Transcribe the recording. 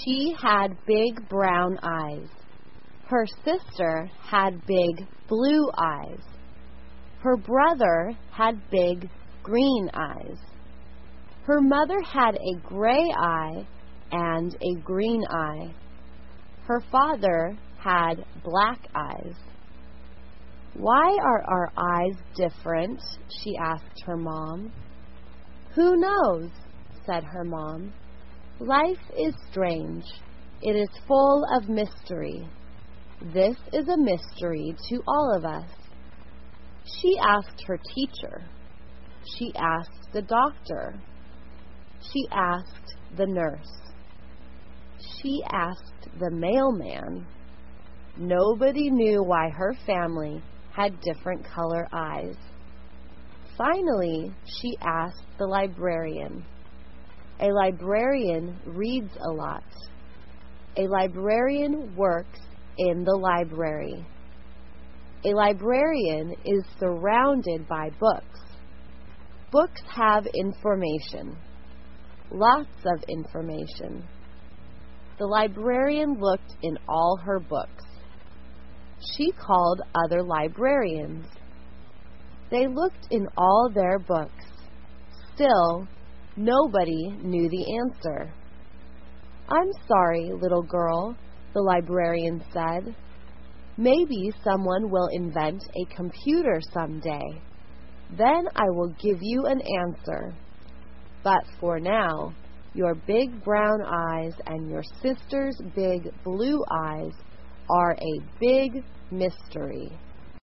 She had big brown eyes. Her sister had big blue eyes. Her brother had big green eyes. Her mother had a gray eye and a green eye. Her father had black eyes. "Why are our eyes different?" she asked her mom. "Who knows?" said her mom. "Life is strange. It is full of mystery. This is a mystery to all of us." She asked her teacher. She asked the doctor. She asked the nurse. She asked the mailman. Nobody knew why her family had different color eyes. Finally, she asked the librarian. A librarian reads a lot. A librarian works in the library. A librarian is surrounded by books. Books have information. Lots of information. The librarian looked in all her books. She called other librarians. They looked in all their books. Still, nobody knew the answer. "I'm sorry, little girl," the librarian said. "Maybe someone will invent a computer someday. Then I will give you an answer. But for now, your big brown eyes and your sister's big blue eyes are a big mystery."